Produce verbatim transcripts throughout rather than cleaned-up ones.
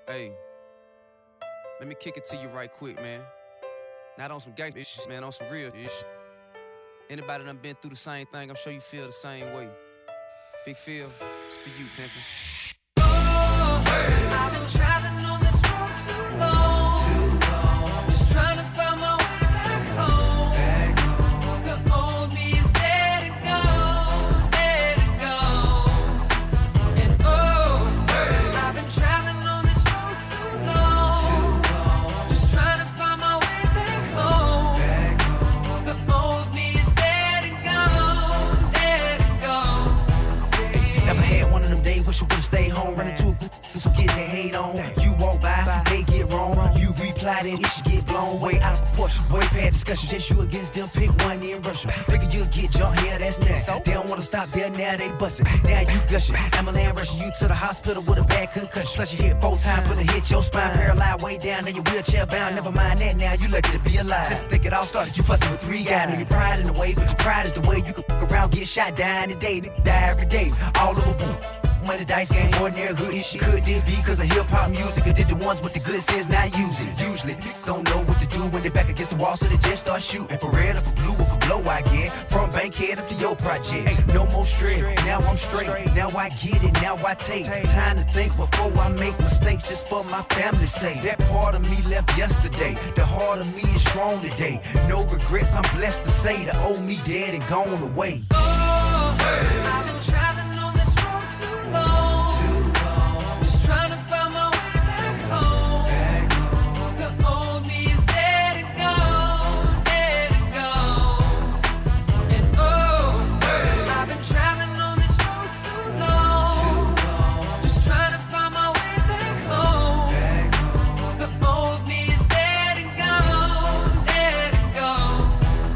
Hey, let me kick it to you right quick, man. Not on some gangsta shit, man, on some real shit. Anybody done been through the same thing, I'm sure you feel the same way. Big Phil, it's for you, pimpin'. Oh, hey. I've been traveling on this road too long, too long. Just trying to find my way back home. Back home. The old me is dead and gone, dead and gone. And oh, hey. I've been traveling on this road too long, too long. Just trying to find my way back home. Back home. The old me is dead and gone, dead and gone. Hey, never had one of them days, wish you would've stayed home. Running to a group, who getting their hate on. You walk by, they get wrong. You reply, then it should get blown way out of proportion. Way past discussion, just you against them, pick one in Russia. Figure you'll get jumped here, that's next. They don't wanna stop there, now they bustin'. Now you gushing. Ambulance rushing you to the hospital with a bad concussion. Plus you hit four times, bullet hit your spine, paralyzed way down, now you wheelchair bound. Never mind that, now you lucky to be alive. Just think it all started, you fussing with three guys. Now your pride in the way, but your pride is the way you can fuck around, get shot, die in the day, nigga die every day, all over boom. Money dice game, ordinary hoodie shit. Could this be cause of hip-hop music? Or did the ones with the good sense not use it? Usually, don't know what to do when they're back against the wall, so they just start shooting. For red or for blue or for blow, I guess. From Bankhead up to your project. Hey, no more stress, now I'm straight. Now I get it, now I take time to think before I make mistakes just for my family's sake. That part of me left yesterday. The heart of me is strong today. No regrets, I'm blessed to say the old me dead and gone away. Oh, hey. I've been traveling on this road too long, too long. Just trying to find my way back home. Back home. The old me is dead and gone, dead and gone. And oh, hey. I've been traveling on this road too long, too long. Just trying to find my way back home. Back home. The old me is dead and gone, dead and gone.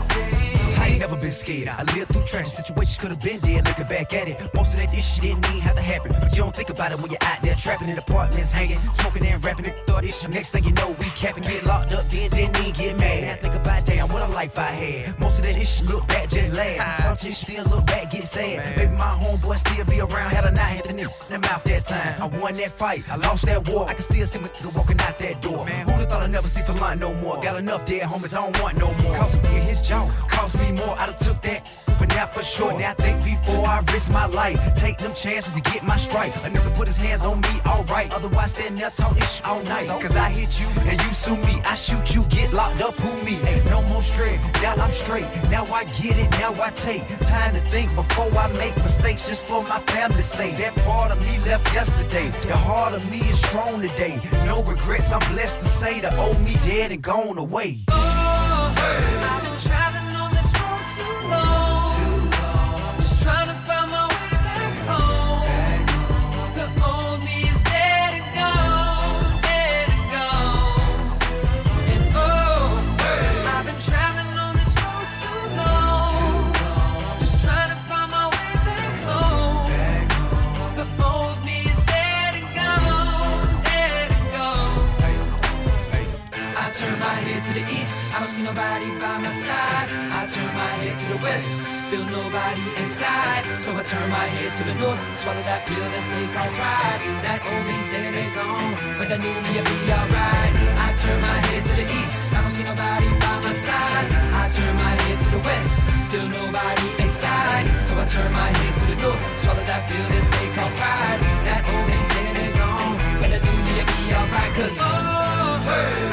I ain't never been scared. I lived through tragic situations, could've been dead. Looking back at it, most of that this shit didn't even have to happen. But you don't think about it when you're out there trapping in apartments, hanging, smoking and rapping. It thought this shit. Next thing you know, we capping, get locked up, then didn't even get mad. Now think about damn, what a life I had. Most of that this shit look back, just laugh. Some shit still look back, get sad. Maybe my homeboy still be around, had a not hit the nigga in the mouth that time. I won that fight, I lost that war. I can still see my nigga walking out that door. Who'da thought I'd never see for line no more? Got enough dead homies, I don't want no more. Cost me his jaw, cost me more. I done took that, but now for sure. Now think before I risk my life. Take them chances to get my strike. A nigga put his hands on me, alright. Otherwise stand there talking shit all night. Cause I hit you and you sue me. I shoot you, get locked up, who me? Ain't no more stress, now I'm straight. Now I get it, now I take time to think before I make mistakes just for my family's sake. That part of me left yesterday. The heart of me is strong today. No regrets, I'm blessed to say the old me dead and gone away. Oh, hey. I've been traveling on this road too long, too long. Just trying to find my way back home. Back home. The old me is dead and gone, dead and gone. And oh, hey. I've been traveling on this road too long, too long. Just trying to find my way back home. Back home. The old me is dead and gone, dead and gone. Hey, I turn my head to the east, I don't see nobody by my side. I turn my head to the west, still nobody inside. So I turn my head to the north, swallow that pill that they call pride. That old me's dead and gone, but that new me'll be alright. I turn my head to the east, I don't see nobody by my side. I turn my head to the west, still nobody inside. So I turn my head to the north, swallow that pill that they call pride. That old me's dead and gone, but that new me'll be alright. Cause oh, hey.